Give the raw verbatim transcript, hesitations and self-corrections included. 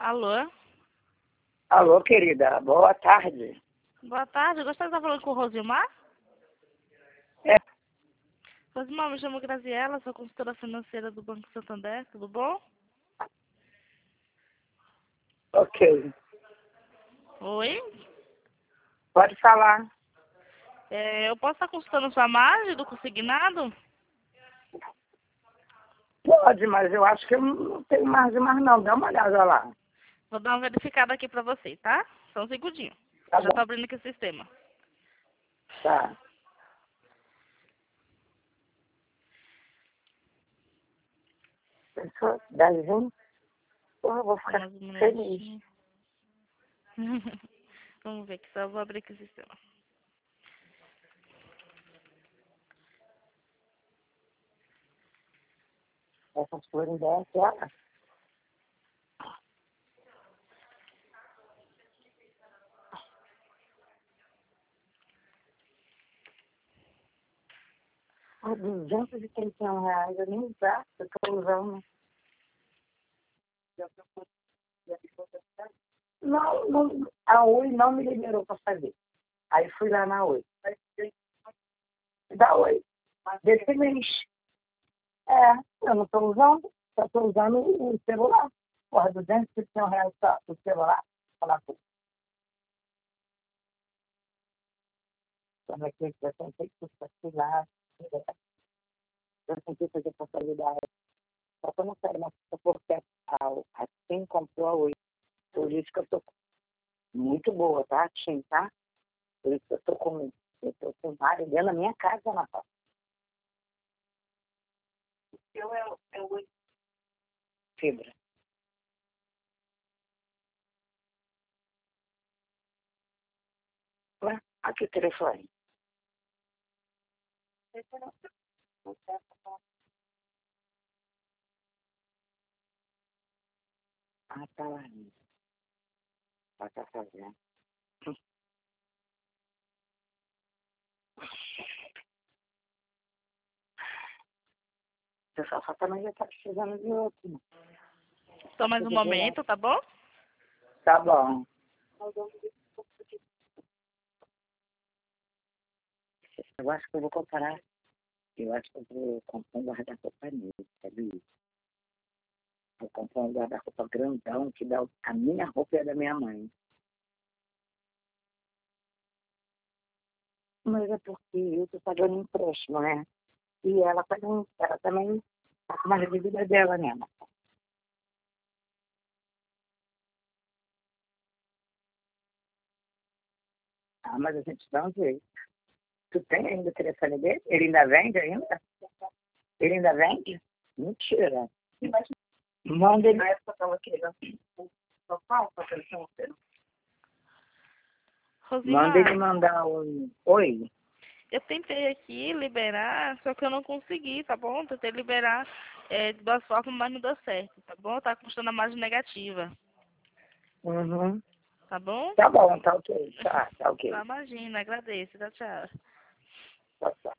Alô? Alô, querida. Boa tarde. Boa tarde. Eu gostaria de estar falando com o Rosilmar. É. Rosilmar, me chamo Graziela, sou consultora financeira do Banco Santander. Tudo bom? Ok. Oi? Pode falar. É, eu posso estar consultando sua margem do consignado? Pode, mas eu acho que eu não tenho margem mais não. Dá uma olhada lá. Vou dar uma verificada aqui pra você, tá? Só um segundinho. Tá Eu já bom. tô abrindo aqui o sistema. Tá. Pensou? Dezinho? Pô, eu vou ficar Mais um feliz. minutinho. Vamos ver que só vou abrir aqui o sistema. Essas flores dessas, olha. Ah, duzentos e trinta e um reais. Eu nem gasto, eu tô usando. Não, não, a Oi não me liberou para fazer. Aí fui lá na Oi. Da Oi. Desse mês. É, eu não estou usando, só estou usando o celular. Porra, duzentos e trinta e um reais só o celular. Falar, pô. Como é que eu tentei que lá, eu tentei fazer contabilidade. Só que eu não quero mais porque assim comprou a Oi. Por isso que eu estou muito boa, tá? Tim, tá? Por isso que eu estou com, eu tô com vários dentro da minha casa, Natal. Eu é, é o fibra. Ué, aqui o telefone. Ah, tá lá. Vai tá fazendo. O pessoal só também já tá precisando de outro. Só mais um momento, tá bom? Tá bom. Eu acho que eu vou comparar. Eu acho que eu vou comprar um guarda-roupa nele, sabia? Vou comprar um guarda-roupa grandão que dá a minha roupa e a da minha mãe. Mas é porque eu tô pagando empréstimo, né? E ela, também, ela também tá com uma dívida dela, né? Ah, mas a gente dá um jeito. Tu tem ainda o telefone dele? Ele ainda vende ainda? Ele ainda vende? Mentira. Manda ele. Manda ele Rosimar, mandar um. Oi. eu tentei aqui liberar, só que eu não consegui, tá bom? Tentei liberar é, de duas formas, mas não deu certo, tá bom? Tá custando a margem negativa, Uhum. tá bom? Tá bom, tá ok. Tá, tá ok. Tá, imagina, agradeço, tchau, tchau. Tá, tá.